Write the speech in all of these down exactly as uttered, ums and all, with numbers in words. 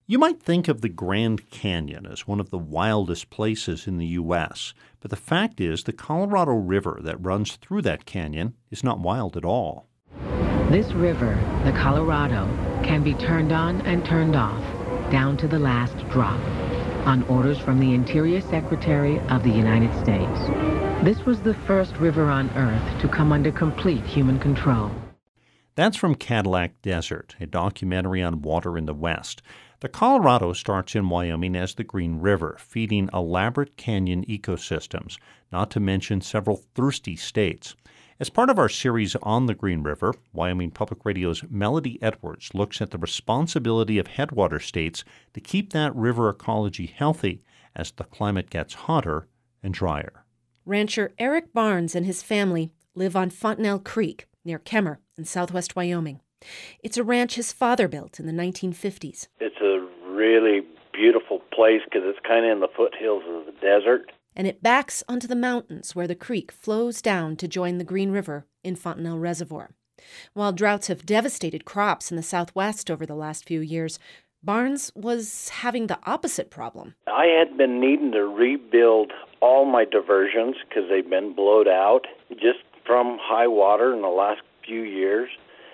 You might think of the Grand Canyon as one of the wildest places in the U S, but the fact is the Colorado River that runs through that canyon is not wild at all. This river, the Colorado, can be turned on and turned off, down to the last drop, on orders from the Interior Secretary of the United States. This was the first river on Earth to come under complete human control. That's from Cadillac Desert, a documentary on water in the West. The Colorado starts in Wyoming as the Green River, feeding elaborate canyon ecosystems, not to mention several thirsty states. As part of our series on the Green River, Wyoming Public Radio's Melody Edwards looks at the responsibility of headwater states to keep that river ecology healthy as the climate gets hotter and drier. Rancher Eric Barnes and his family live on Fontenelle Creek near Kemmer in southwest Wyoming. It's a ranch his father built in the nineteen fifties. It's a really beautiful place because it's kind of in the foothills of the desert. And it backs onto the mountains where the creek flows down to join the Green River in Fontenelle Reservoir. While droughts have devastated crops in the southwest over the last few years, Barnes was having the opposite problem. I had been needing to rebuild all my diversions because they've been blowed out just from high water in the last few years.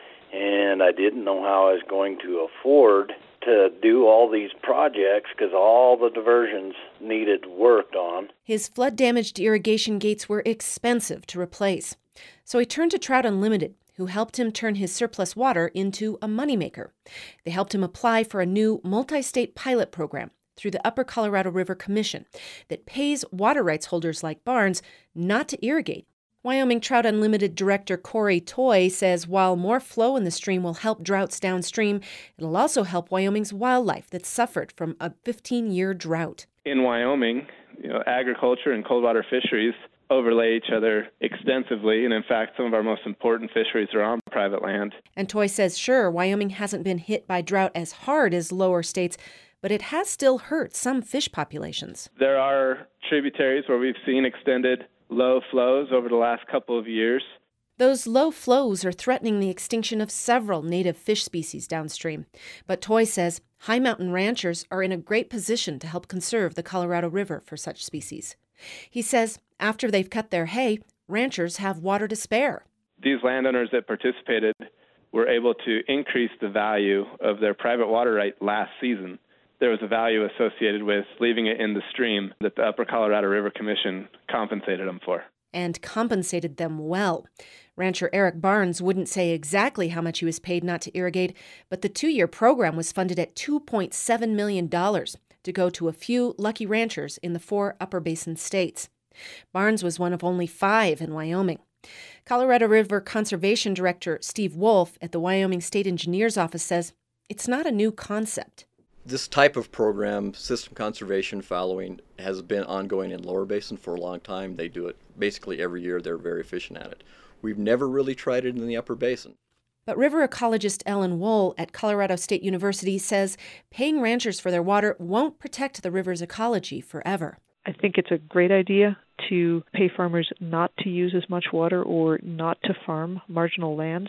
And I didn't know how I was going to afford to do all these projects because all the diversions needed worked on. His flood-damaged irrigation gates were expensive to replace. So he turned to Trout Unlimited, who helped him turn his surplus water into a moneymaker. They helped him apply for a new multi-state pilot program through the Upper Colorado River Commission that pays water rights holders like Barnes not to irrigate. Wyoming Trout Unlimited Director Corey Toy says while more flow in the stream will help droughts downstream, it'll also help Wyoming's wildlife that suffered from a fifteen-year drought. In Wyoming, you know, agriculture and cold water fisheries overlay each other extensively, and in fact, some of our most important fisheries are on private land. And Toy says, sure, Wyoming hasn't been hit by drought as hard as lower states, but it has still hurt some fish populations. There are tributaries where we've seen extended low flows over the last couple of years. Those low flows are threatening the extinction of several native fish species downstream. But Toy says high mountain ranchers are in a great position to help conserve the Colorado River for such species. He says after they've cut their hay, ranchers have water to spare. These landowners that participated were able to increase the value of their private water right last season. There was a value associated with leaving it in the stream that the Upper Colorado River Commission compensated them for. And compensated them well. Rancher Eric Barnes wouldn't say exactly how much he was paid not to irrigate, but the two-year program was funded at two point seven million dollars to go to a few lucky ranchers in the four Upper Basin states. Barnes was one of only five in Wyoming. Colorado River Conservation Director Steve Wolf at the Wyoming State Engineer's Office says it's not a new concept. This type of program, system conservation following, has been ongoing in Lower Basin for a long time. They do it basically every year. They're very efficient at it. We've never really tried it in the Upper Basin. But river ecologist Ellen Wohl at Colorado State University says paying ranchers for their water won't protect the river's ecology forever. I think it's a great idea to pay farmers not to use as much water or not to farm marginal lands.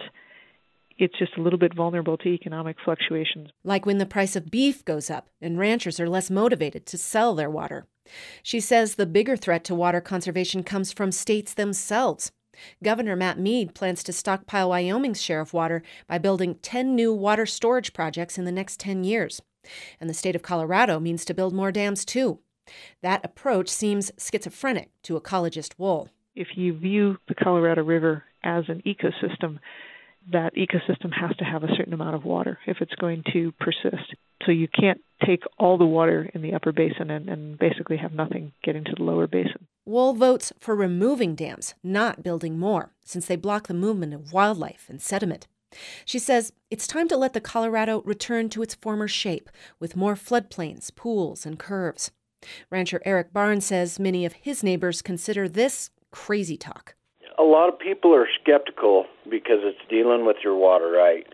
It's just a little bit vulnerable to economic fluctuations. Like when the price of beef goes up and ranchers are less motivated to sell their water. She says the bigger threat to water conservation comes from states themselves. Governor Matt Mead plans to stockpile Wyoming's share of water by building ten new water storage projects in the next ten years. And the state of Colorado means to build more dams, too. That approach seems schizophrenic to ecologist Wohl. If you view the Colorado River as an ecosystem, that ecosystem has to have a certain amount of water if it's going to persist. So you can't take all the water in the upper basin and, and basically have nothing get into the lower basin. Wohl votes for removing dams, not building more, since they block the movement of wildlife and sediment. She says it's time to let the Colorado return to its former shape, with more floodplains, pools, and curves. Rancher Eric Barnes says many of his neighbors consider this crazy talk. A lot of people are skeptical because it's dealing with your water right.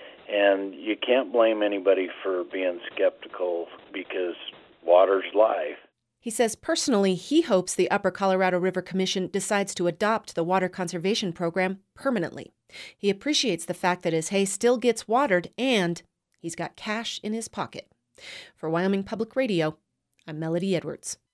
And you can't blame anybody for being skeptical because water's life. He says personally he hopes the Upper Colorado River Commission decides to adopt the water conservation program permanently. He appreciates the fact that his hay still gets watered and he's got cash in his pocket. For Wyoming Public Radio, I'm Melody Edwards.